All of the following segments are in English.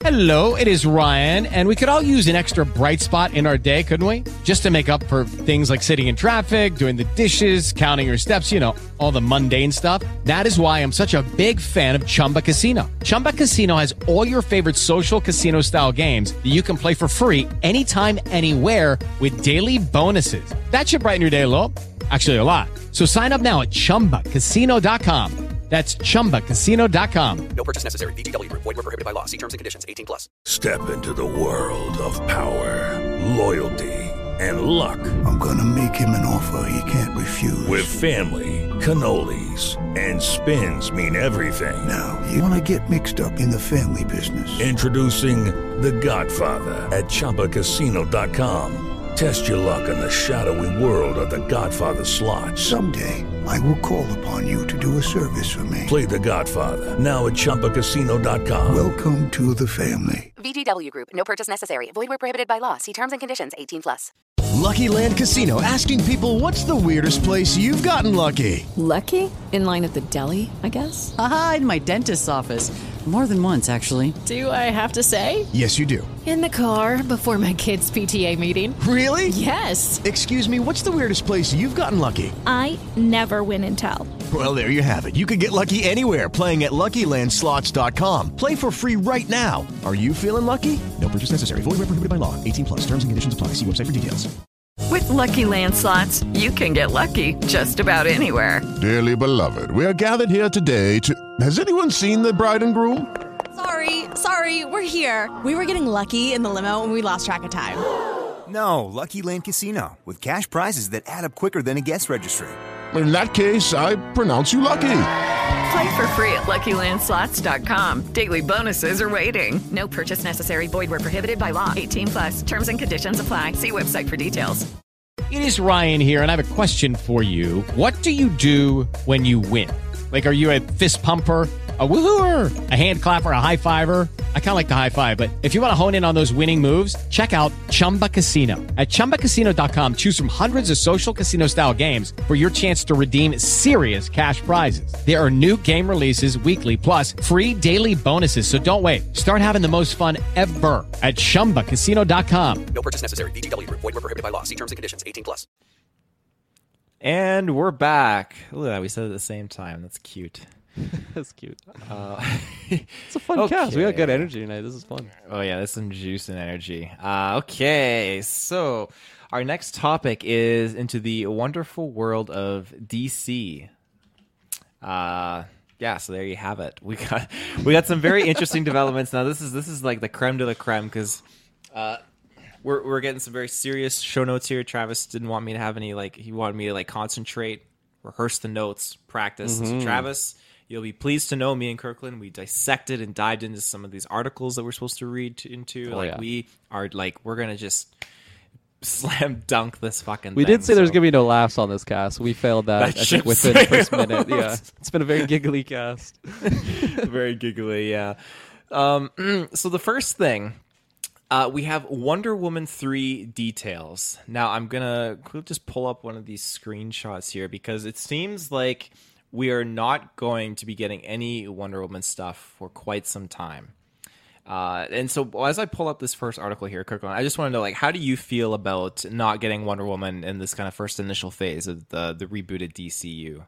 Hello, it is Ryan, and we could all use an extra bright spot in our day, couldn't we? Just to make up for things like sitting in traffic, doing the dishes, counting your steps, you know, all the mundane stuff. That is why I'm such a big fan of Chumba Casino. Chumba Casino has all your favorite social casino-style games that you can play for free anytime, anywhere with daily bonuses. That should brighten your day a little. Actually, a lot. So sign up now at ChumbaCasino.com. That's ChumbaCasino.com. No purchase necessary. VGW Group. Void where prohibited by law. See terms and conditions. 18+. Step into the world of power, loyalty, and luck. I'm gonna make him an offer he can't refuse. With family, cannolis, and spins mean everything. Now, you wanna get mixed up in the family business. Introducing The Godfather at ChumbaCasino.com. Test your luck in the shadowy world of The Godfather slot. Someday, I will call upon you to do a service for me. Play The Godfather now at ChumbaCasino.com. Welcome to the family. VGW Group. No purchase necessary. Void where prohibited by law. See terms and conditions. 18+. Lucky Land Casino, asking people, what's the weirdest place you've gotten lucky? Lucky? In line at the deli, I guess? Aha, in my dentist's office. More than once, actually. Do I have to say? Yes, you do. In the car before my kids' PTA meeting. Really? Yes. Excuse me, what's the weirdest place you've gotten lucky? I never win and tell. Well, there you have it. You can get lucky anywhere, playing at LuckyLandSlots.com. Play for free right now. Are you feeling lucky? No purchase necessary. Void where prohibited by law. 18+. Terms and conditions apply. See website for details. With Lucky Land Slots, you can get lucky just about anywhere. Dearly beloved, we are gathered here today to... Has anyone seen the bride and groom? Sorry, we're here. We were getting lucky in the limo and we lost track of time. No, Lucky Land Casino, with cash prizes that add up quicker than a guest registry. In that case, I pronounce you lucky. Play for free at LuckyLandSlots.com. Daily bonuses are waiting. No purchase necessary. Void where prohibited by law. 18+. Terms and conditions apply. See website for details. It is Ryan here, and I have a question for you. What do you do when you win? Like, are you a fist pumper, a woohooer, a hand clapper, a high fiver? I kind of like the high five, but if you want to hone in on those winning moves, check out Chumba Casino. At ChumbaCasino.com, choose from hundreds of social casino-style games for your chance to redeem serious cash prizes. There are new game releases weekly, plus free daily bonuses, so don't wait. Start having the most fun ever at ChumbaCasino.com. No purchase necessary. VGW Group. Void where prohibited by law. See terms and conditions. 18+. And we're back. Look at that. We said it at the same time. That's cute. That's cute. It's a fun cast. We got good energy tonight. This is fun. Oh, yeah. There's some juice and energy. Okay. So our next topic is into the wonderful world of DC. Yeah, so there you have it. We got some very interesting developments. Now, this is like the creme de la creme because we're getting some very serious show notes here. Travis didn't want me to have any, he wanted me to concentrate, rehearse the notes, practice. So Travis, you'll be pleased to know me and Kirkland, we dissected and dived into some of these articles that we're supposed to read into. We are we're going to just slam dunk this fucking We thing. did say there's going to be no laughs on this cast. We failed that, I think, within the first minute. Yeah, it's been a very giggly cast. Very giggly, yeah. So the first thing, we have Wonder Woman 3 details. Now, I'm going to just pull up one of these screenshots here because it seems like we are not going to be getting any Wonder Woman stuff for quite some time. And so as I pull up this first article here, Kirkland, I just want to know, how do you feel about not getting Wonder Woman in this kind of first initial phase of the rebooted DCU?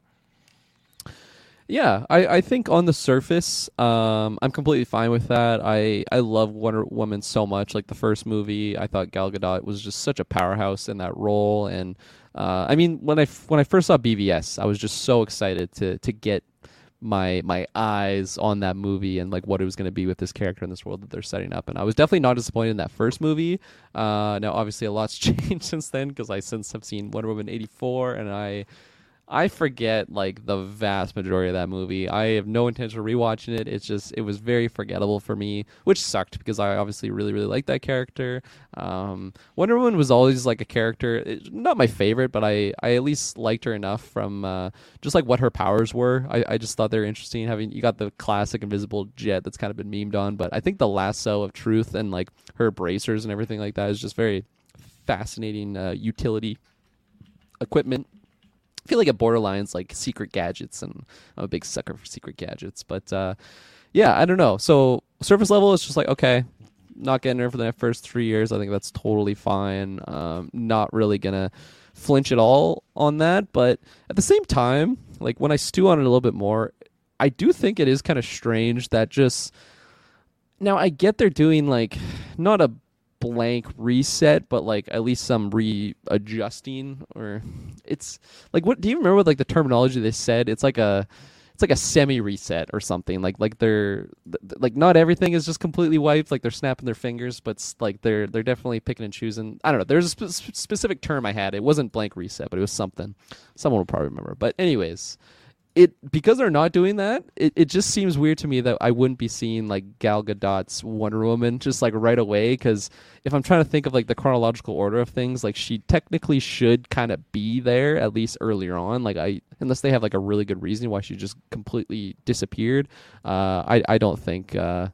Yeah, I think on the surface, I'm completely fine with that. I love Wonder Woman so much. Like the first movie, I thought Gal Gadot was just such a powerhouse in that role. And I mean, when I first saw BVS, I was just so excited to get my eyes on that movie and what it was going to be with this character in this world that they're setting up. And I was definitely not disappointed in that first movie. Now, obviously, a lot's changed since then because I since have seen Wonder Woman 84, and I forget the vast majority of that movie. I have no intention of rewatching it. It was very forgettable for me, which sucked because I obviously really, really liked that character. Wonder Woman was always a character, not my favorite, but I at least liked her enough from just what her powers were. I just thought they were interesting. You got the classic invisible jet that's kind of been memed on, but I think the lasso of truth and her bracers and everything like that is just very fascinating utility equipment. I feel like it borderlines secret gadgets, and I'm a big sucker for secret gadgets. But yeah, I don't know. So surface level, it's just like, okay, not getting her for the first 3 years. I think that's totally fine. Not really gonna flinch at all on that. But at the same time, like when I stew on it a little bit more, I do think it is kind of strange that just now I get they're doing like not a blank reset, but like at least some readjusting, or it's like, what do you remember what like the terminology they said? It's like a semi reset or something. Like they're like not everything is just completely wiped. Like they're snapping their fingers, but like they're definitely picking and choosing. I don't know. There's a specific term I had. It wasn't blank reset, but it was something. Someone will probably remember. But anyways, because they're not doing that, it just seems weird to me that I wouldn't be seeing like Gal Gadot's Wonder Woman just like right away. Because if I'm trying to think of like the chronological order of things, like she technically should kind of be there at least earlier on. Like unless they have like a really good reason why she just completely disappeared. I don't think.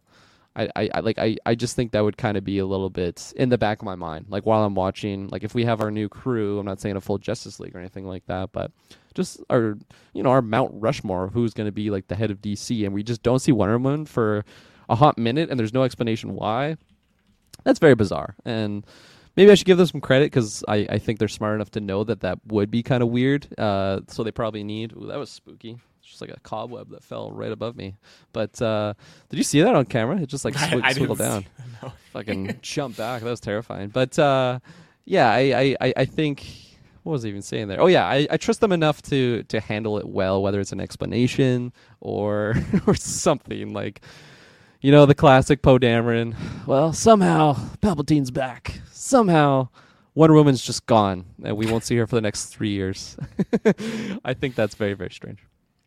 I just think that would kind of be a little bit in the back of my mind. Like while I'm watching, like if we have our new crew, I'm not saying a full Justice League or anything like that, but just our Mount Rushmore of who's going to be like the head of DC, and we just don't see Wonder Woman for a hot minute, and there's no explanation why. That's very bizarre, and maybe I should give them some credit because I think they're smart enough to know that would be kind of weird. So they probably need. Ooh, that was spooky. It's just like a cobweb that fell right above me. But did you see that on camera? It just like swiggled down. No. Fucking jump back. That was terrifying. But yeah, I think. What was I even saying there? Oh yeah, I trust them enough to handle it well, whether it's an explanation or something like, the classic Poe Dameron. Well, somehow Palpatine's back. Somehow Wonder Woman's just gone, and we won't see her for the next 3 years. I think that's very, very strange.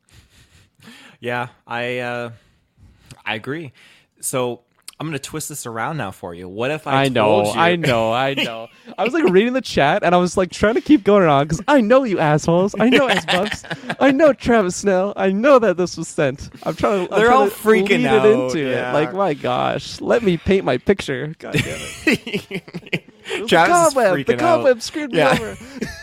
Yeah, I agree. So I'm going to twist this around now for you. What if I told you... I know. I was like reading the chat and I was like trying to keep going on because I know you assholes. I know S-Bucks. I know Travis Snell. I know that this was sent. They're all freaking out. Into it. Like, my gosh, let me paint my picture. God damn it. Travis is freaking out. The cobweb screwed me over.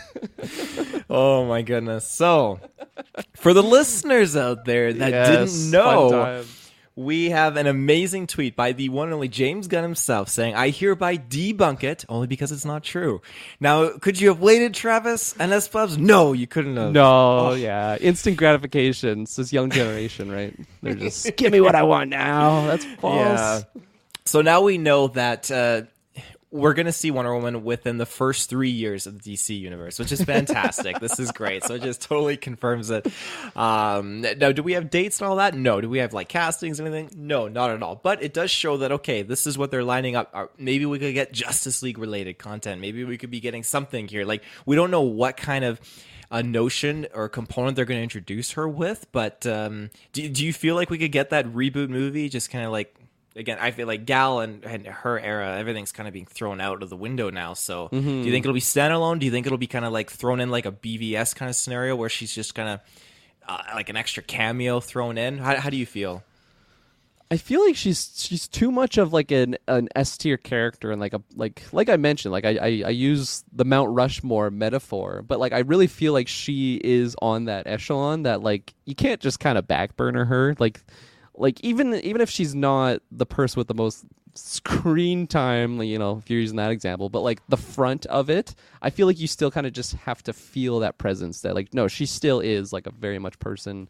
Oh my goodness. So, for the listeners out there that didn't know, we have an amazing tweet by the one and only James Gunn himself saying, I hereby debunk it, only because it's not true. Now, could you have waited, Travis and S-Plebs? No, you couldn't have. No, yeah. Instant gratification. It's this young generation, right? They're just, give me what I want now. That's false. Yeah. So now we know that we're going to see Wonder Woman within the first 3 years of the DC universe, which is fantastic. This is great. So it just totally confirms it. Now, do we have dates and all that? No. Do we have like castings and anything? No, not at all. But it does show that, okay, this is what they're lining up. Maybe we could get Justice League related content. Maybe we could be getting something here. Like, we don't know what kind of a notion or component they're going to introduce her with. But do you feel like we could get that reboot movie just kind of like, again, I feel like Gal and her era, everything's kind of being thrown out of the window now. So do you think it'll be standalone? Do you think it'll be kind of like thrown in like a BVS kind of scenario where she's just kind of like an extra cameo thrown in? How do you feel? I feel like she's too much of like an S tier character, and like I mentioned, like I use the Mount Rushmore metaphor, but like I really feel like she is on that echelon that like you can't just kind of backburner her. Like even if she's not the person with the most screen time, if you're using that example, but like the front of it, I feel like you still kind of just have to feel that presence that like, no, she still is like a very much person.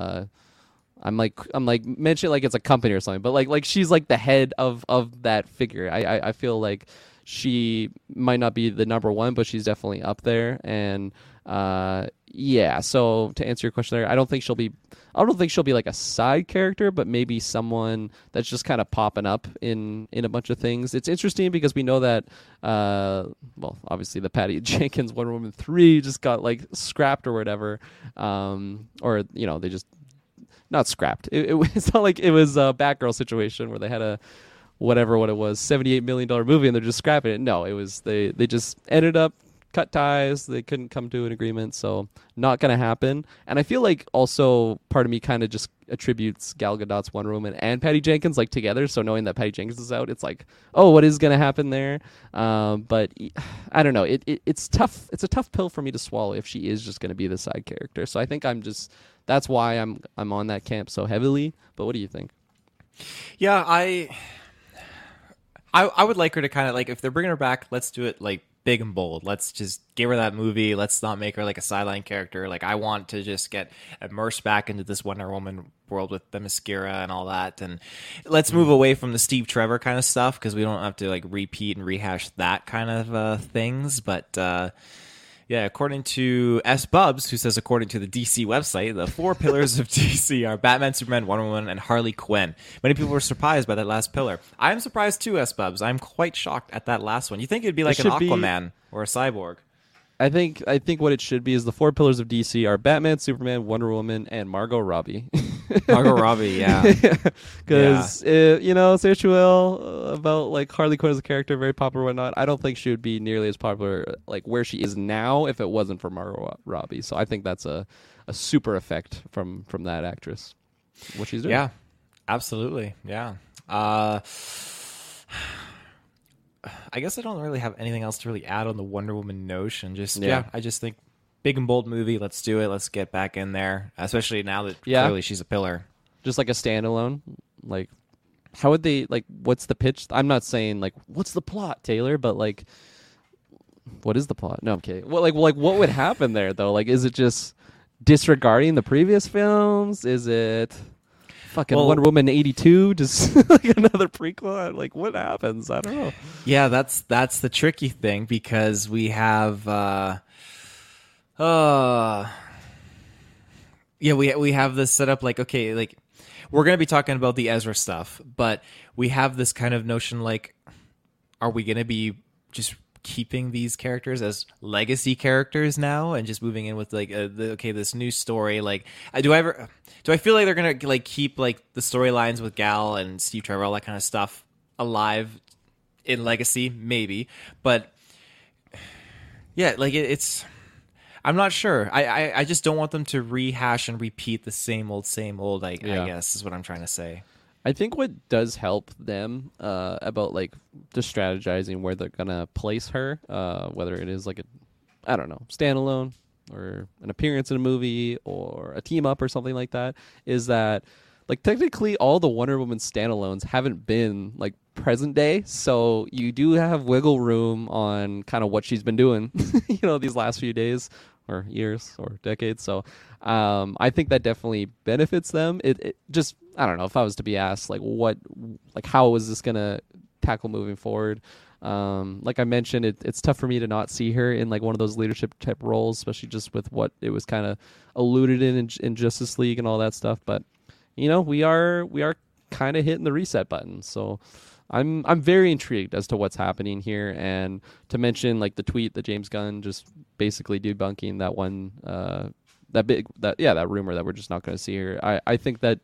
I'm like mention like it's a company or something, but like she's like the head of that figure. I feel like she might not be the number one, but she's definitely up there. And yeah, so to answer your question there, I don't think she'll be like a side character, but maybe someone that's just kind of popping up in a bunch of things. It's interesting because we know that obviously the Patty Jenkins Wonder Woman 3 just got like scrapped or whatever, or they just not scrapped. It's not like it was a Batgirl situation where they had a what it was $78 million movie and they're just scrapping it. No, it was they just ended up cut ties. They couldn't come to an agreement, so not going to happen. And I feel like also part of me kind of just attributes Gal Gadot's Wonder Woman and Patty Jenkins like together. So knowing that Patty Jenkins is out, it's like, oh, what is going to happen there? But I don't know. It's tough. It's a tough pill for me to swallow if she is just going to be the side character. So I think that's why I'm on that camp so heavily. But what do you think? Yeah, I would like her to kind of like, if they're bringing her back, let's do it like big and bold. Let's just give her that movie. Let's not make her like a sideline character. Like, I want to just get immersed back into this Wonder Woman world with Themyscira and all that, and let's move away from the Steve Trevor kind of stuff, because we don't have to like repeat and rehash that kind of things. But yeah, according to S. Bubs, who says according to the DC website, the 4 pillars of DC are Batman, Superman, Wonder Woman, and Harley Quinn. Many people were surprised by that last pillar. I am surprised too, S. Bubs. I'm quite shocked at that last one. You think it'd be like an Aquaman or a Cyborg? I think what it should be is the 4 pillars of DC are Batman, Superman, Wonder Woman, and Margot Robbie. Margot Robbie, yeah. Because, you know, Sergio about like Harley Quinn as a character, very popular and whatnot. I don't think she would be nearly as popular like where she is now if it wasn't for Margot Robbie. So I think that's a super effect from that actress, what she's doing. Yeah, absolutely. Yeah. I guess I don't really have anything else to really add on the Wonder Woman notion. I just think big and bold movie. Let's do it. Let's get back in there, especially now that clearly she's a pillar. Just like a standalone. Like, how would they, like, what's the pitch? I'm not saying like what's the plot, Taylor, but like, what is the plot? No, I'm kidding. Well, like what would happen there though? Like, is it just disregarding the previous films? Is it fucking Wonder Woman 82, just like another prequel? Like, what happens? I don't know. Yeah, that's the tricky thing, because we have we have this set up like, okay, like we're going to be talking about the Ezra stuff, but we have this kind of notion like, are we going to be just keeping these characters as legacy characters now and just moving in with like this new story? Like, do I feel like they're gonna like keep like the storylines with Gal and Steve Trevor, all that kind of stuff, alive in Legacy? Maybe, but yeah, like it's I'm not sure. I just don't want them to rehash and repeat the same old I guess is what I'm trying to say. I think what does help them about like just strategizing where they're gonna place her, whether it is like a standalone or an appearance in a movie or a team up or something like that, is that like technically all the Wonder Woman standalones haven't been like present day, so you do have wiggle room on kind of what she's been doing, these last few days or years or decades. So I think that definitely benefits them. It just, I don't know, if I was to be asked how is this gonna tackle moving forward, like I mentioned, it's tough for me to not see her in like one of those leadership type roles, especially just with what it was kind of alluded in Justice League and all that stuff. But we are kind of hitting the reset button, so I'm very intrigued as to what's happening here. And to mention like the tweet that James Gunn just basically debunking that one that rumor that we're just not going to see her. I think that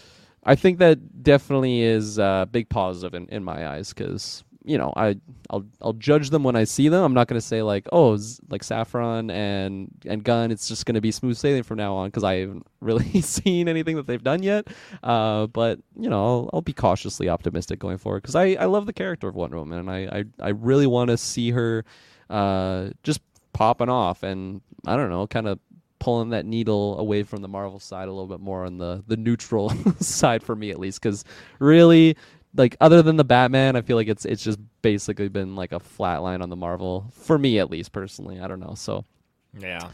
definitely is a big positive in my eyes, because I'll judge them when I see them. I'm not going to say like, oh, like Safran and Gunn, it's just going to be smooth sailing from now on, because I haven't really seen anything that they've done yet. But I'll be cautiously optimistic going forward, because I love the character of Wonder Woman, and I really want to see her just popping off, and I don't know, kind of pulling that needle away from the Marvel side a little bit more on the neutral side, for me at least, because really, like, other than the Batman, I feel like it's just basically been like a flat line on the Marvel, for me at least personally. I don't know. So yeah,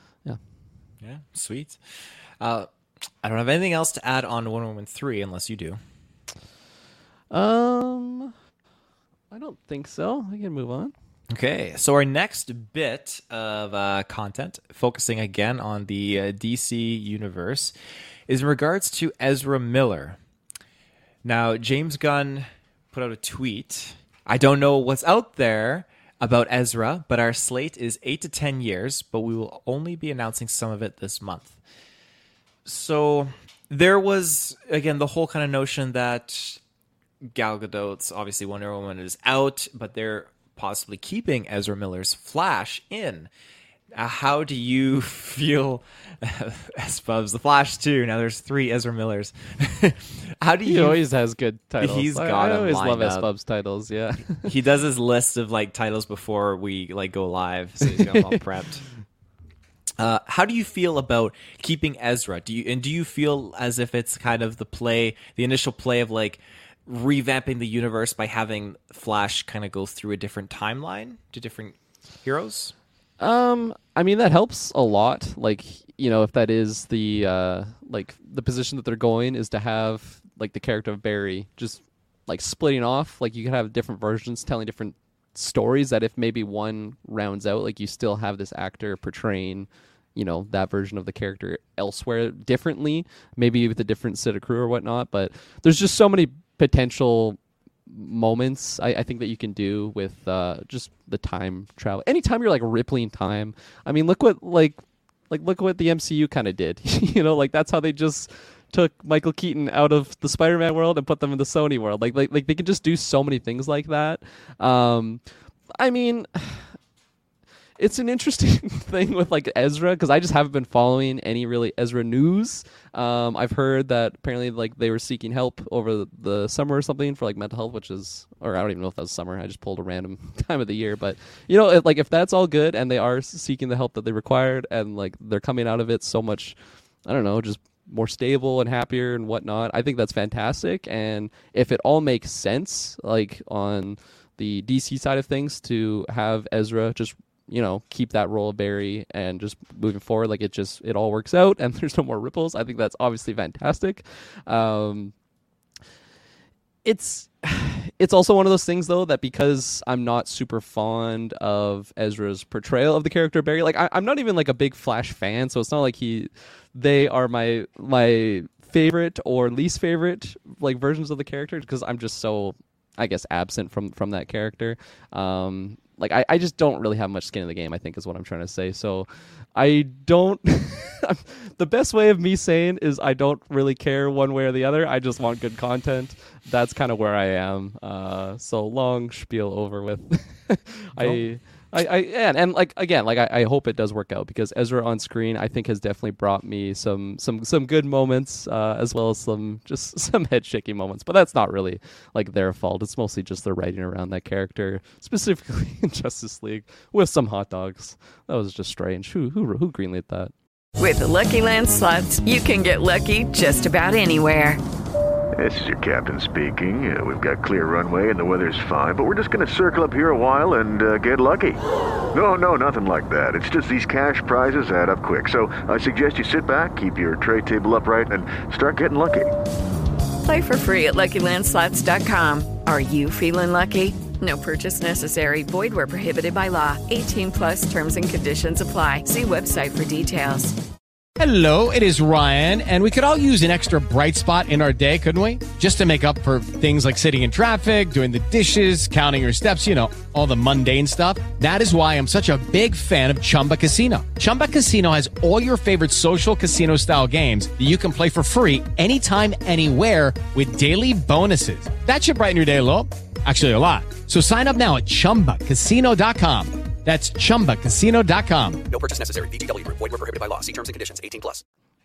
sweet. I don't have anything else to add on Wonder Woman 3 unless you do. I don't think so. I can move on. Okay, so our next bit of content, focusing again on the DC universe, is in regards to Ezra Miller. Now, James Gunn put out a tweet. I don't know what's out there about Ezra, but our slate is 8 to 10 years, but we will only be announcing some of it this month. So there was, again, the whole kind of notion that Gal Gadot's, obviously Wonder Woman, is out, but they're possibly keeping Ezra Miller's Flash in. How do you feel, S-Bubs, the Flash 2? Now there's 3 Ezra Millers. How do you? He always has good titles. He's got I them always lined love up. S-Bubs titles. Yeah, he does his list of like titles before we like go live, so he's got them all prepped. How do you feel about keeping Ezra? Do you feel as if it's kind of the initial play of like revamping the universe by having Flash kind of go through a different timeline to different heroes? I mean, that helps a lot. Like, if that is the the position that they're going is to have like the character of Barry just like splitting off. Like you could have different versions telling different stories. That if maybe one rounds out, like you still have this actor portraying, that version of the character elsewhere differently, maybe with a different set of crew or whatnot. But there's just so many potential moments I think that you can do with just the time travel. Anytime you're like rippling time, I mean, look what look what the MCU kind of did. Like that's how they just took Michael Keaton out of the Spider-Man world and put them in the Sony world. Like they can just do so many things like that. I mean, it's an interesting thing with like Ezra because I just haven't been following any really Ezra news. I've heard that apparently like they were seeking help over the summer or something for like mental health, or I don't even know if that was summer. I just pulled a random time of the year, but like if that's all good and they are seeking the help that they required and like they're coming out of it so much, I don't know, just more stable and happier and whatnot, I think that's fantastic. And if it all makes sense, like on the DC side of things, to have Ezra just keep that role of Barry and just moving forward, like it all works out and there's no more ripples. I think that's obviously fantastic. It's also one of those things though that because I'm not super fond of Ezra's portrayal of the character Barry, like I'm not even like a big Flash fan, so it's not like they are my favorite or least favorite like versions of the character because I'm just so, I guess, absent from that character. Like I just don't really have much skin in the game, I think is what I'm trying to say. So I don't the best way of me saying is I don't really care one way or the other. I just want good content. That's kind of where I am. So long spiel over with. I hope it does work out because Ezra on screen I think has definitely brought me some good moments as well as some head shaking moments, but that's not really like their fault. It's mostly just the writing around that character, specifically in Justice League with some hot dogs. That was just strange. Who greenlit that? With the Lucky Land Slots, you can get lucky just about anywhere. This is your captain speaking. We've got clear runway and the weather's fine, but we're just going to circle up here a while and get lucky. No, nothing like that. It's just these cash prizes add up quick. So I suggest you sit back, keep your tray table upright, and start getting lucky. Play for free at LuckyLandSlots.com. Are you feeling lucky? No purchase necessary. Void where prohibited by law. 18+ terms and conditions apply. See website for details. Hello, it is Ryan, and we could all use an extra bright spot in our day, couldn't we? Just to make up for things like sitting in traffic, doing the dishes, counting your steps, all the mundane stuff. That is why I'm such a big fan of Chumba Casino. Chumba Casino has all your favorite social casino-style games that you can play for free anytime, anywhere with daily bonuses. That should brighten your day a little. Actually, a lot. So sign up now at ChumbaCasino.com. That's ChumbaCasino.com. No purchase necessary. VGW Group. Void where prohibited by law. See terms and conditions. 18+.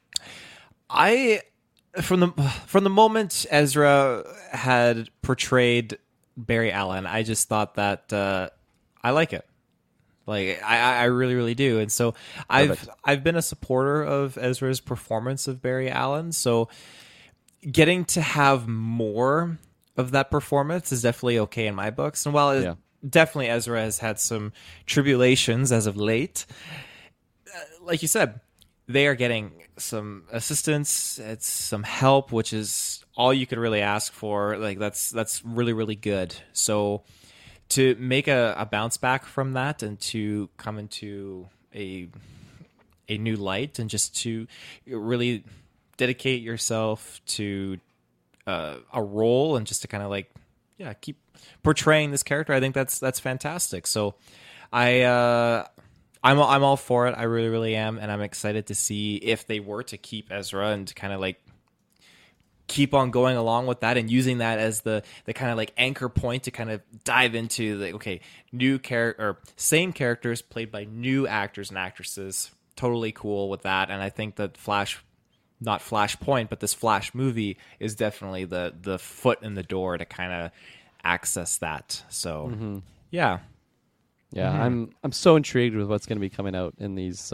From the moment Ezra had portrayed Barry Allen, I just thought that I like it. Like I really, really do. And so I've been a supporter of Ezra's performance of Barry Allen. So getting to have more of that performance is definitely okay in my books. And while definitely Ezra has had some tribulations as of late, like you said, they are getting some assistance, it's some help, which is all you could really ask for. Like that's really, really good. So to make a bounce back from that and to come into a new light and just to really dedicate yourself to a role and just to kind of keep portraying this character, I think that's fantastic. So I'm all for it. I really, really am, and I'm excited to see if they were to keep Ezra and to kind of keep on going along with that and using that as the kind of anchor point to kind of dive into new character or same characters played by new actors and actresses. Totally cool with that, and I think that not Flashpoint, but this Flash movie is definitely the foot in the door to kind of access that. So yeah. I'm so intrigued with what's going to be coming out in these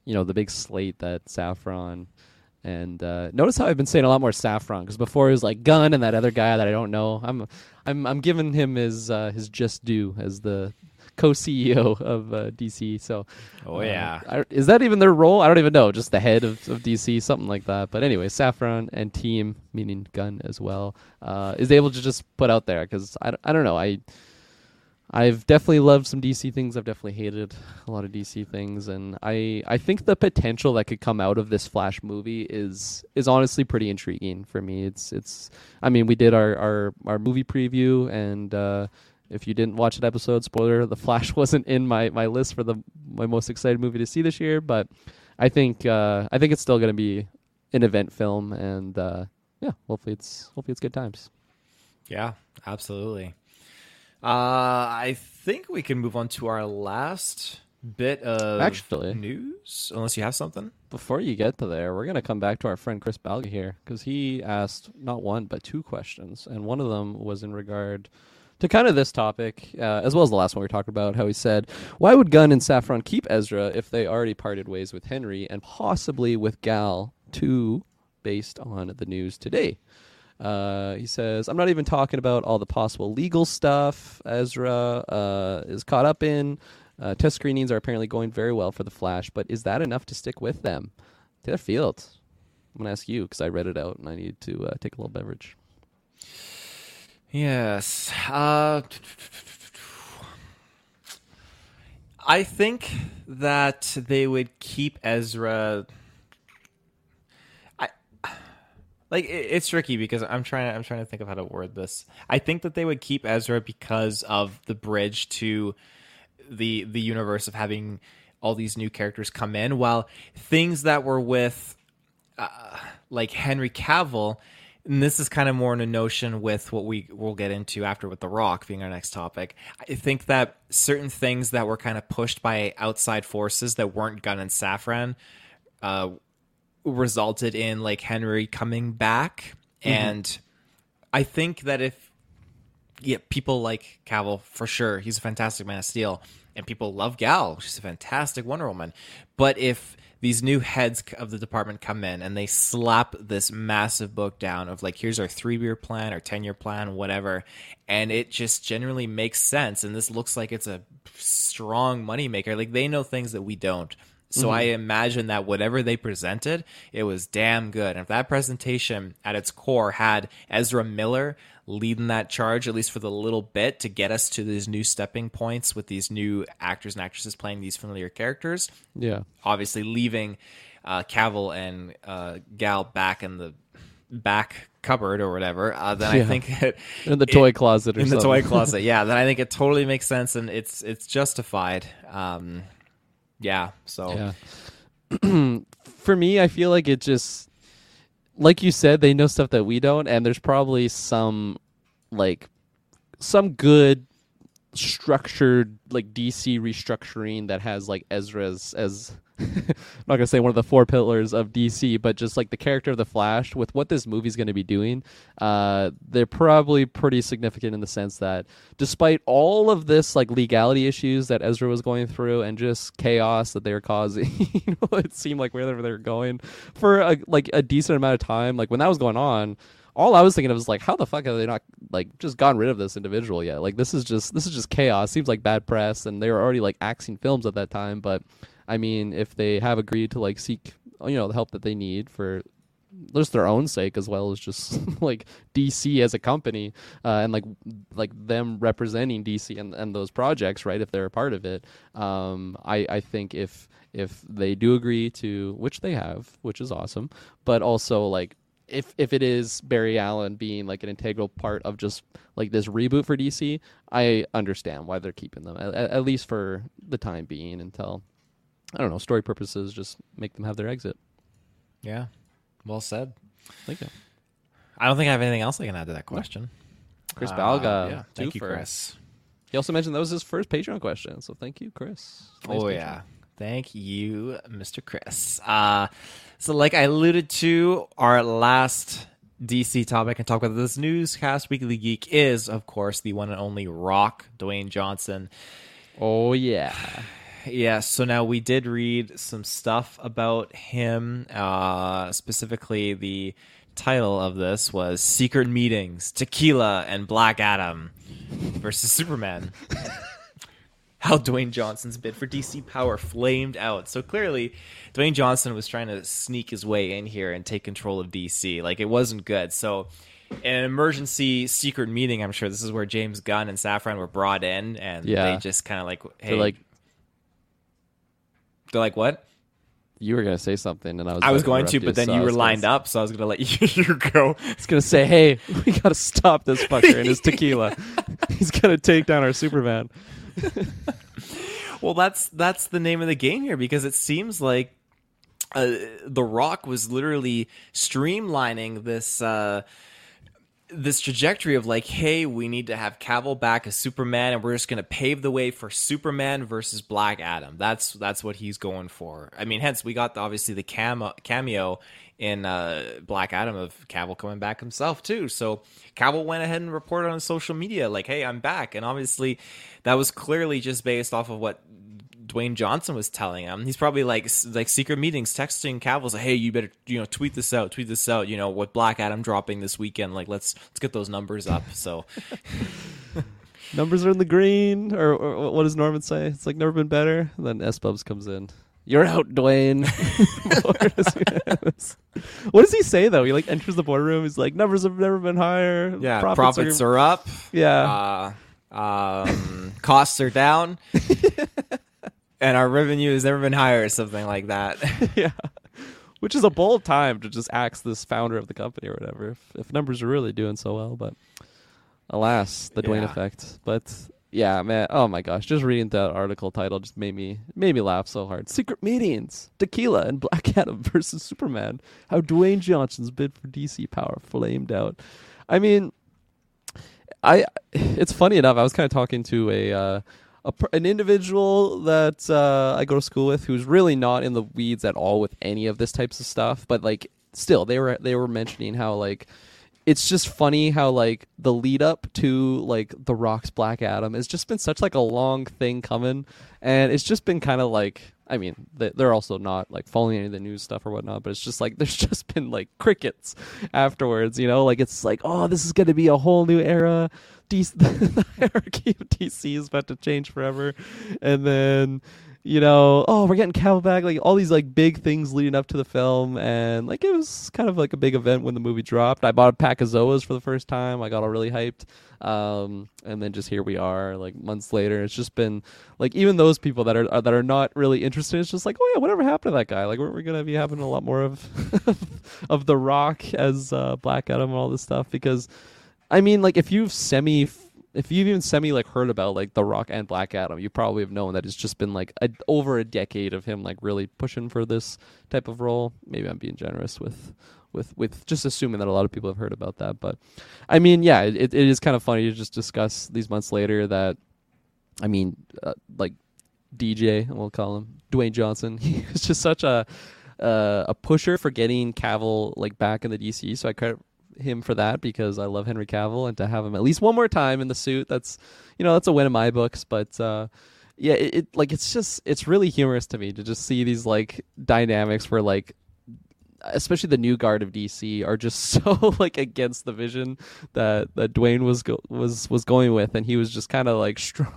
the big slate that Safran and notice how I've been saying a lot more Safran, because before it was like Gunn and that other guy that I don't know. I'm giving him his just due as the co-CEO of DC. So, is that even their role? I don't even know. Just the head of DC, something like that. But anyway, Safran and team, meaning Gunn as well, is able to just put out there, because I don't know. I've definitely loved some DC things. I've definitely hated a lot of DC things, and I think the potential that could come out of this Flash movie is honestly pretty intriguing for me. I mean, we did our movie preview, and if you didn't watch that episode, spoiler, The Flash wasn't in my list for my most excited movie to see this year, but I think it's still going to be an event film, and hopefully it's good times. Yeah, absolutely. I think we can move on to our last bit of news, unless you have something. Before you get to there, we're going to come back to our friend Chris Balga here, because he asked not one, but two questions, and one of them was in regard to kind of this topic, as well as the last one we talked about, how he said, why would Gunn and Safran keep Ezra if they already parted ways with Henry and possibly with Gal too, based on the news today? He says, I'm not even talking about all the possible legal stuff Ezra is caught up in. Test screenings are apparently going very well for The Flash, but is that enough to stick with them? Taylor Field, I'm going to ask you, because I read it out and I need to take a little beverage. Yes. I think that they would keep Ezra... It's tricky, because I'm trying to think of how to word this. I think that they would keep Ezra because of the bridge to the universe of having all these new characters come in, while things that were with like Henry Cavill, and this is kind of more in a notion with what we'll get into after with The Rock being our next topic. I think that certain things that were kind of pushed by outside forces that weren't Gunn and Safran resulted in like Henry coming back. And I think that if people like Cavill, for sure, he's a fantastic Man of Steel, and people love Gal, she's a fantastic Wonder Woman, but if these new heads of the department come in and they slap this massive book down of like, here's our 3-year plan or 10-year plan, whatever, and it just generally makes sense, and this looks like it's a strong moneymaker, like they know things that we don't. So I imagine that whatever they presented, it was damn good. And if that presentation at its core had Ezra Miller leading that charge, at least for the little bit, to get us to these new stepping points with these new actors and actresses playing these familiar characters. Yeah. Obviously leaving Cavill and Gal back in the back cupboard or whatever, then I think in the toy closet or something. The toy closet, yeah. Then I think it totally makes sense, and it's justified. For me, I feel like it just, like you said, they know stuff that we don't, and there's probably some good structured like DC restructuring that has like Ezra's as I'm not gonna say one of the 4 pillars of DC, but just like the character of the Flash with what this movie's going to be doing, they're probably pretty significant in the sense that despite all of this like legality issues that Ezra was going through and just chaos that they were causing, it seemed like wherever they were going for a decent amount of time, like when that was going on, all I was thinking of was like, how the fuck have they not like just gotten rid of this individual yet? Like this is just chaos. Seems like bad press, and they were already like axing films at that time, but I mean, if they have agreed to like seek, the help that they need for just their own sake, as well as just like DC as a company, and like them representing DC and those projects, right? If they're a part of it, I think if they do agree to, which they have, which is awesome, but also like if it is Barry Allen being like an integral part of just like this reboot for DC, I understand why they're keeping them at least for the time being until, I don't know, story purposes, just make them have their exit. Yeah. Well said. Thank you. I don't think I have anything else I can add to that question. Chris Balga. Yeah. Thank you, Chris. He also mentioned that was his first Patreon question, so thank you, Chris. Nice Patreon. Yeah. Thank you, Mr. Chris. So like I alluded to, our last DC topic and talk about this newscast, Weekly Geek, is, of course, the one and only Rock, Dwayne Johnson. Oh, yeah. Yeah, so now we did read some stuff about him. Specifically, the title of this was Secret Meetings, Tequila, and Black Adam versus Superman. How Dwayne Johnson's bid for DC Power flamed out. So clearly, Dwayne Johnson was trying to sneak his way in here and take control of DC. Like, it wasn't good. So in an emergency secret meeting, I'm sure this is where James Gunn and Safran were brought in, and they just kind of like, hey... They're like, what? You were going to say something, and I was going to, but then you were lined up, so I was going to let you go. I was going to say, hey, we got to stop this fucker and his tequila. He's going to take down our Superman. Well, that's the name of the game here, because it seems like The Rock was literally streamlining this trajectory of like, hey, we need to have Cavill back as Superman, and we're just going to pave the way for Superman versus Black Adam. That's what he's going for. I mean, hence we got obviously the cameo in Black Adam of Cavill coming back himself too. So Cavill went ahead and reported on social media like, hey, I'm back. And obviously that was clearly just based off of what Dwayne Johnson was telling him. He's probably like secret meetings, texting Cavill, like, hey, you better, tweet this out, with Black Adam dropping this weekend, like let's get those numbers up. So numbers are in the green, or what does Norman say? It's like never been better. And then S-Bubs comes in. You're out, Dwayne. What does he say though? He like enters the boardroom. He's like, numbers have never been higher. Yeah, profits are up. Yeah. Costs are down. And our revenue has never been higher, or something like that. Yeah. Which is a bold time to just axe this founder of the company or whatever, if numbers are really doing so well. But alas, the Dwayne effect. But yeah, man, oh my gosh, just reading that article title just made me laugh so hard. Secret Meetings, Tequila, and Black Adam versus Superman. How Dwayne Johnson's bid for DC Power flamed out. I mean, it's funny enough, I was kind of talking to an individual that I go to school with who's really not in the weeds at all with any of this types of stuff, but like still they were mentioning how like it's just funny how like the lead up to like The Rock's Black Adam has just been such like a long thing coming, and it's just been kind of like, I mean, they're also not like following any of the news stuff or whatnot, but it's just like there's just been like crickets afterwards, like it's like, oh, this is going to be a whole new era. The hierarchy of DC is about to change forever, and then oh, we're getting Cavill back, like all these like big things leading up to the film, and like it was kind of like a big event when the movie dropped. I bought a pack of Zoas for the first time. I got all really hyped, and then just here we are, like months later. It's just been like even those people that are not really interested. It's just like, oh yeah, whatever happened to that guy? Like we're gonna be having a lot more of of The Rock as Black Adam and all this stuff, because I mean, like if you've even semi like heard about like The Rock and Black Adam, you probably have known that it's just been like over a decade of him like really pushing for this type of role. Maybe I'm being generous with just assuming that a lot of people have heard about that, but I mean, yeah, it is kind of funny to just discuss these months later that, I mean, like DJ, we'll call him Dwayne Johnson. He was just such a pusher for getting Cavill like back in the DC. So I credit him for that, because I love Henry Cavill, and to have him at least one more time in the suit, that's that's a win in my books. But yeah, it's really humorous to me to just see these like dynamics where like especially the new guard of DC are just so like against the vision that Dwayne was going with, and he was just kind of like strong.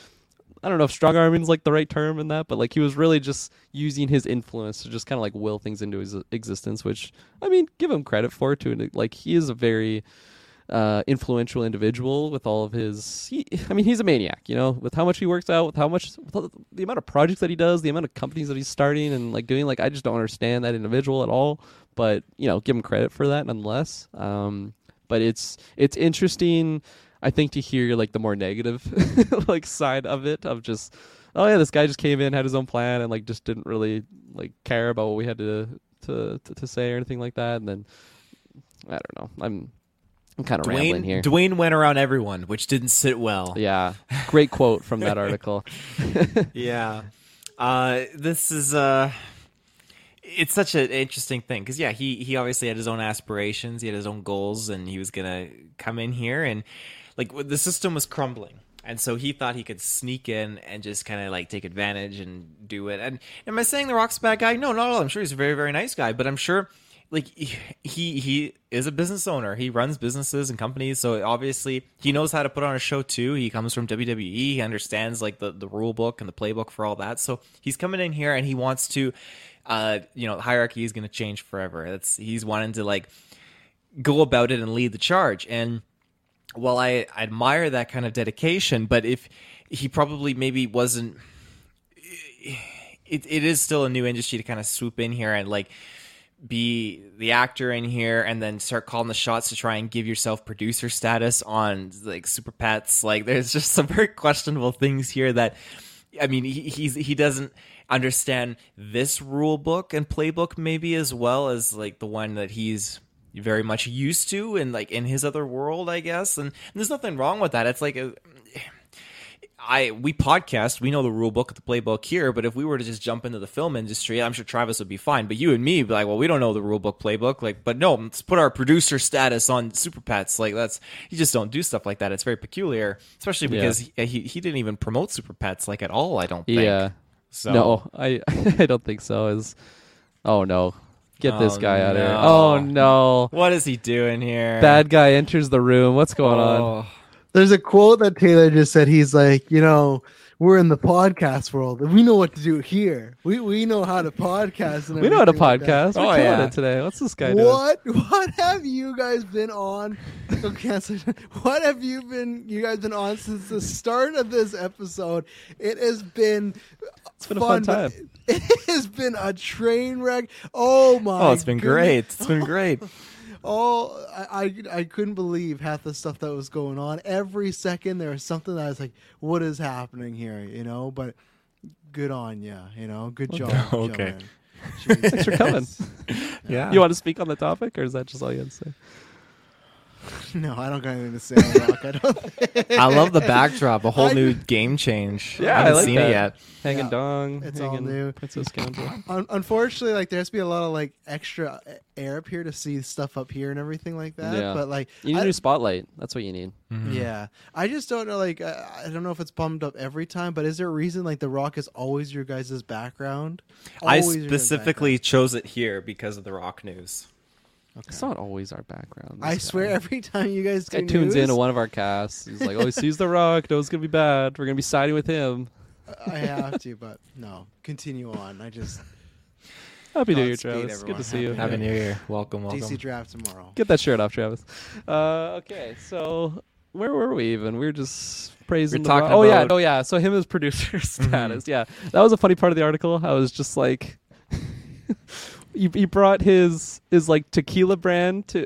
I don't know if strong arming is like the right term in that, but like he was really just using his influence to just kind of like will things into his existence, which I mean, give him credit for too. Like he is a very influential individual with all of his. He's a maniac, with how much he works out, with the amount of projects that he does, the amount of companies that he's starting and like doing. Like I just don't understand that individual at all, but give him credit for that nonetheless. But it's interesting, I think, to hear like the more negative like side of it, of just, oh yeah, this guy just came in, had his own plan, and like just didn't really like care about what we had to say or anything like that. And then I don't know, I'm kind of rambling here. Dwayne went around everyone, which didn't sit well. Yeah, great quote from that article. Yeah, this is it's such an interesting thing, because yeah, he obviously had his own aspirations, he had his own goals, and he was gonna come in here and like the system was crumbling. And so he thought he could sneak in and just kind of like take advantage and do it. And am I saying The Rock's a bad guy? No, not at all. I'm sure he's a very, very nice guy, but I'm sure like he is a business owner. He runs businesses and companies, so obviously he knows how to put on a show too. He comes from WWE. He understands like the rule book and the playbook for all that. So he's coming in here and he wants to, the hierarchy is going to change forever. He's wanting to like go about it and lead the charge. And while I admire that kind of dedication, but if he probably maybe wasn't, it is still a new industry to kind of swoop in here and like be the actor in here and then start calling the shots to try and give yourself producer status on like Super Pets. Like there's just some very questionable things here that, I mean, he doesn't understand this rule book and playbook maybe as well as like the one that he's very much used to and like in his other world, I guess. And there's nothing wrong with that. It's like we podcast, we know the rule book, the playbook here, but if we were to just jump into the film industry, I'm sure Travis would be fine. But you and me be like, well, we don't know the rule book, playbook. Like, but no, let's put our producer status on Super Pets. Like you just don't do stuff like that. It's very peculiar, especially because he didn't even promote Super Pets like at all, I don't think. Yeah. So no, I don't think so. Oh no. Get this guy out of here. Oh, no. What is he doing here? Bad guy enters the room. What's going on? There's a quote that Taylor just said. He's like, we're in the podcast world, and we know what to do here. We know how to podcast. And we know how to like podcast. We're killing it today. What's this guy doing? What have you guys been on? What have you guys been on since the start of this episode? It's been a fun time. It has been a train wreck. Oh my! Oh, it's been great. It's been great. Oh, I couldn't believe half the stuff that was going on. Every second there was something that I was like, "What is happening here?" But good on you. Good job. Okay. Thanks for coming. Yeah. You want to speak on the topic, or is that just all you had to say? No, I don't got anything to say on Rock. I love the backdrop. A whole new game change. Yeah, I haven't like seen that. it yet. Hanging dong. It's all new. Princess Scoundrel. Unfortunately, like there has to be a lot of like extra air up here to see stuff up here and everything like that. Yeah. But like you need a new spotlight. That's what you need. Mm-hmm. Yeah, I just don't know. Like I don't know if it's bumped up every time, but is there a reason like The Rock is always your guys' background? I specifically chose it here because of the Rock news. Okay. It's not always our background. I swear every time you guys guy tunes into one of our casts, he's like, "Oh, he sees The Rock. No, it's gonna be bad. We're gonna be siding with him." I have to, but no. Continue on. Happy New Year, Travis. Good to see you. Happy New Year. Welcome. DC draft tomorrow. Get that shirt off, Travis. Okay, so where were we even? We were just praising. Oh yeah. So him as producer status. Yeah, that was a funny part of the article. I was just like. He brought his like tequila brand to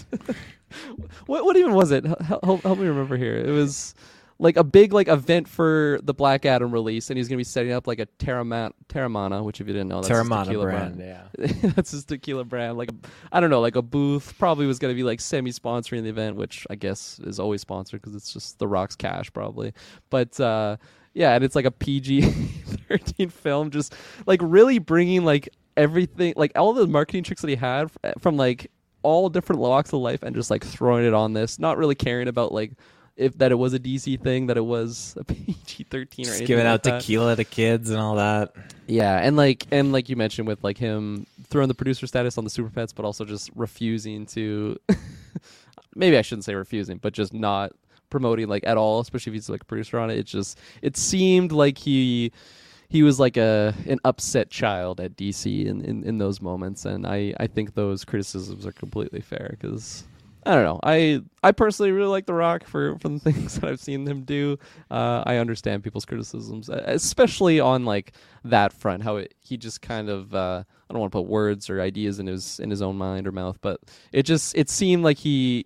what even was it? Help me remember here. It was like a big like event for the Black Adam release, and he's gonna be setting up like a Terramana, which if you didn't know, that's his tequila brand. Yeah, that's his tequila brand. Like I don't know, like a booth probably was gonna be like semi-sponsoring the event, which I guess is always sponsored because it's just The Rock's cash probably. But yeah, and it's like a PG-13 film, just like really bringing like everything, like all the marketing tricks that he had from like all different walks of life and just like throwing it on this, not really caring about like if that it was a DC thing, that it was a PG-13 or anything. Just giving out like tequila to kids and all that. Yeah, and like you mentioned with like him throwing the producer status on the Super Pets, but also just refusing to maybe I shouldn't say refusing, but just not promoting like at all, especially if he's like a producer on it. It seemed like he was like an upset child at DC in those moments, and I think those criticisms are completely fair because I don't know. I personally really like The Rock for the things that I've seen him do. I understand people's criticisms, especially on like that front. How he just kind of I don't want to put words or ideas in his own mind or mouth, but it seemed like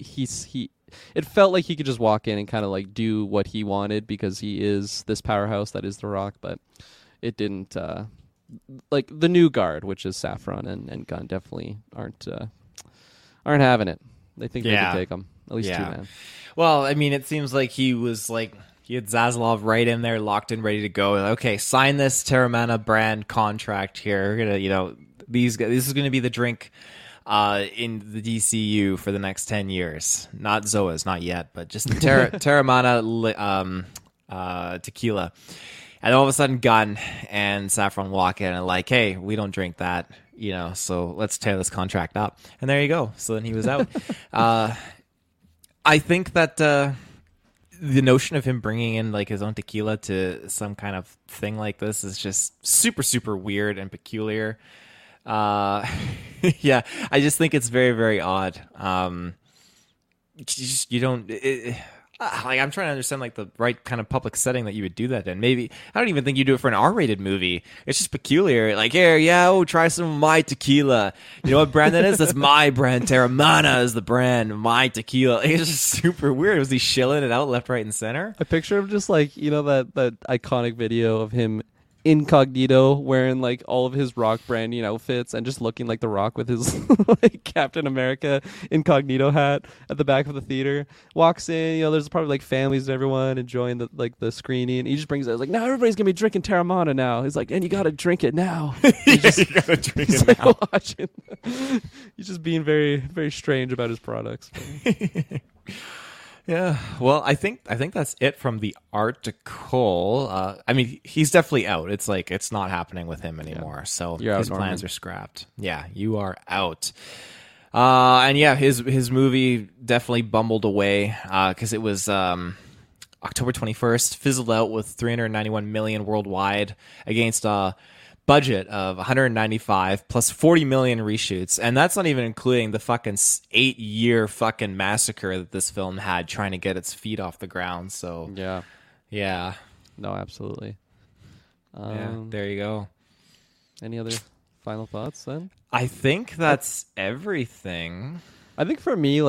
it felt like he could just walk in and kind of like do what he wanted because he is this powerhouse that is The Rock, but it didn't. Like the new guard, which is Saffron and Gunn, definitely aren't having it. They think they can take him. At least two man. Well, I mean, it seems like he had Zaslav right in there, locked in, ready to go. Okay, sign this Terramana brand contract here. We're gonna, these guys, this is gonna be the drink in the DCU for the next 10 years. Not Zoas, not yet, but just Terramana tequila. And all of a sudden, Gunn and Saffron walk in and like, hey, we don't drink that, so let's tear this contract up. And there you go. So then he was out. I think that the notion of him bringing in like his own tequila to some kind of thing like this is just super, super weird and peculiar. Yeah, I just think it's very, very odd. You don't. I'm trying to understand like the right kind of public setting that you would do that in. Maybe I don't even think you do it for an R-rated movie. It's just peculiar. Like, here, try some of my tequila. You know what brand that is? That's my brand. Terramana is the brand. My tequila. It's just super weird. Was he shilling it out left, right, and center? I picture him just like that iconic video of him incognito wearing like all of his Rock branding outfits and just looking like the Rock with his like Captain America incognito hat at the back of the theater. Walks in, there's probably like families and everyone enjoying the screening. He just brings it. Like, now everybody's gonna be drinking Terramana now. He's like, and you gotta drink it now. You gotta drink it now. Watching. He's just being very, very strange about his products. Yeah, well, I think that's it from the article. He's definitely out. It's like it's not happening with him anymore. So his plans are scrapped. Yeah, you are out. And yeah, his movie definitely bumbled away because it was October 21st, fizzled out with $391 million worldwide against budget of 195 plus 40 million reshoots, and that's not even including the fucking 8-year fucking massacre that this film had trying to get its feet off the ground. So yeah, no, absolutely. There you go. Any other final thoughts then? I think that's everything. I think for me,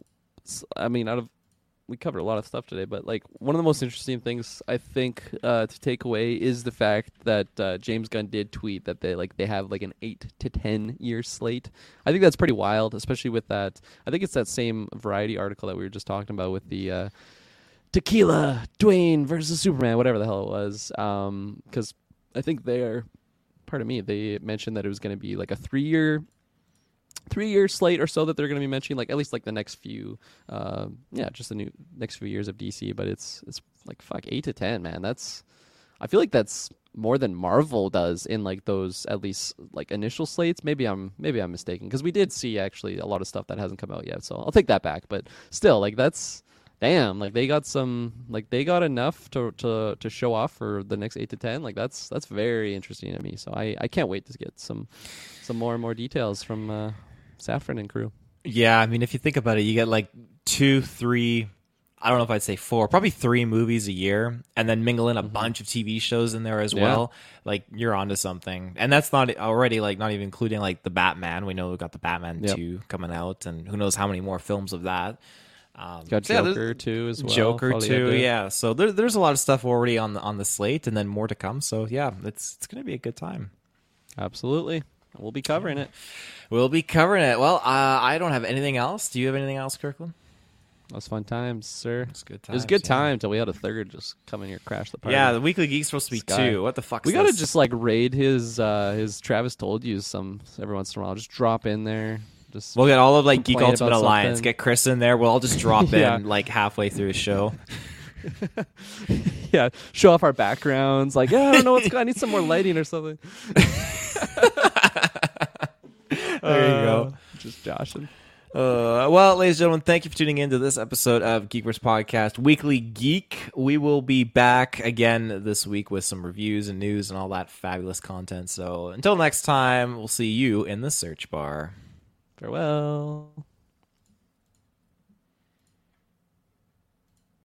we covered a lot of stuff today, but like one of the most interesting things I think to take away is the fact that James Gunn did tweet that they have like an 8 to 10 year slate. I think that's pretty wild, especially with that. I think it's that same Variety article that we were just talking about with the Tequila Dwayne versus Superman, whatever the hell it was. Because I think they mentioned that it was going to be like a 3-year slate or so that they're going to be mentioning, like at least like the next few just the next few years of DC. But it's like 8 to 10, man. I feel like that's more than Marvel does in like those at least like initial slates. Maybe I'm mistaken, because we did see actually a lot of stuff that hasn't come out yet, so I'll take that back. But still, like that's damn, like they got enough to show off for the next 8 to 10. Like that's very interesting to me. So I can't wait to get some more and more details from Safran and crew. Yeah, I mean, if you think about it, you get like 2, 3, I don't know if I'd say 4, probably 3 movies a year, and then mingle in a bunch of TV shows in there as well. Like, you're onto something. And that's not already, like, not even including, like, the Batman. We know we've got the Batman 2 coming out, and who knows how many more films of that. Got Joker 2 as well. Joker 2, yeah. So there's a lot of stuff already on the slate, and then more to come. So, yeah, it's going to be a good time. Absolutely. We'll be covering it. We'll be covering it. Well, I don't have anything else. Do you have anything else, Kirkland? That was fun times, sir. It was good times. It was a good time until we had a third just come in here, crash the party. Yeah, the Weekly Geek's supposed to be 2. What the fuck? We gotta just like raid his Travis Told You some every once in a while. Just drop in there. We'll get all of like Geek Ultimate Alliance. Get Chris in there. We'll all just drop in like halfway through the show. Yeah, show off our backgrounds. Like, I don't know what's going on. I need some more lighting or something. There you go. Just joshing. Well, ladies and gentlemen, thank you for tuning in to this episode of Geekverse Podcast Weekly Geek. We will be back again this week with some reviews and news and all that fabulous content. So until next time, we'll see you in the search bar. Farewell.